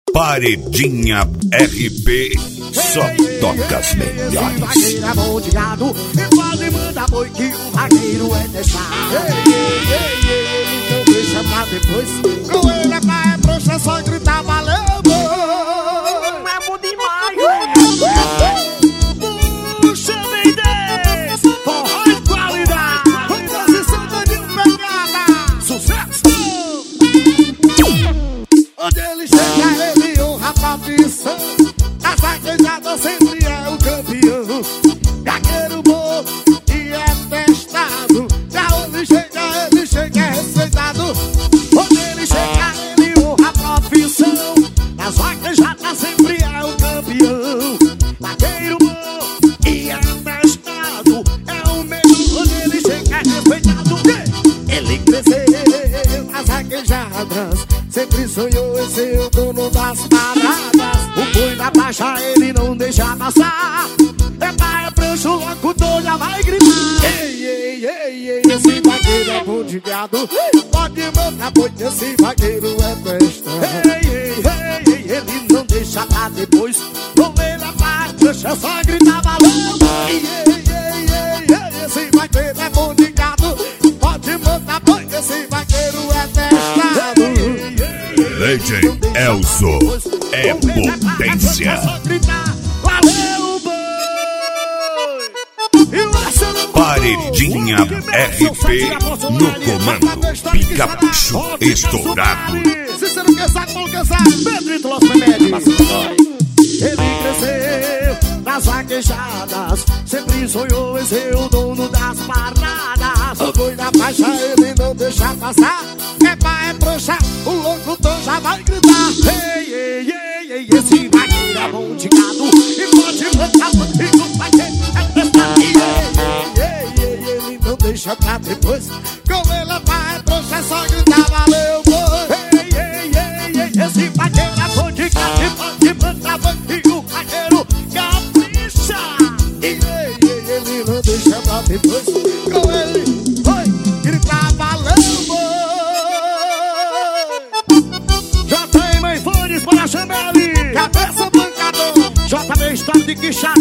Paredinha RP, só toca as melhores. Vaqueiro é bom de gado e pode mandar boi que o vaqueiro é testado. Não deixa pra depois. Com ele é pra é trouxa, só gritar valeu, boi. É bom demais, puxa, Mendes, forró de qualidade. Composição Danilo Pegada, sucesso. Onde ele chega, ele honra a profissão. A vaquejada sempre é o campeão. Vaqueiro bom e é testado. Já onde chega, é respeitado. Onde ele chega, ele honra a profissão. As vaquejadas sempre é o campeão. Vaqueiro bom e é testado. É o melhor. Onde ele chega, é respeitado. Ele cresceu nas vaquejadas. Sempre sonhou em ser o dono das paradas. O boi na baixa ele não deixa passar. É pai, é prancha, o locutor já vai gritar. Ei, ei, ei, ei, esse vaqueiro é bom de gado. Pode mandar boi, esse vaqueiro é festa. Ei, ei, ei, ei, ele não deixa pra depois. Com ele é pai, prancha, só grita valeu. Ei, ei, ei, ei, ei, esse vaqueiro é bom de gado. Pode mandar boi, esse vaqueiro é testado. DJ Elzo é potência. Paredinha RP no comando. Pica-puxo estourado. Cícero Quezado, Paulo Quezado, Pedrito Los Remédios. Ele cresceu nas vaquejadas. Sempre sonhou em ser o dono das paradas. Foi na faixa, ele não deixa passar. É pá, é prancha, o locutor já vai gritar. Ei, ei, ei, ei, esse vaqueiro é bom de gado. E pode mandar contigo, vaqueiro é testado. Ei, ei, ei, ele não deixa pra depois. Com ele é pá, é prancha, é só gritar valeu, boi. Ei, ei, ei, ei, esse vaqueiro é bom de gado. E pode mandar contigo, vaqueiro capricha. Ei, ei, ei, ele não deixa pra depois. Com ele, oi, gritar valeu, boi. Cabeça bancador, JB Stop de Quixadá.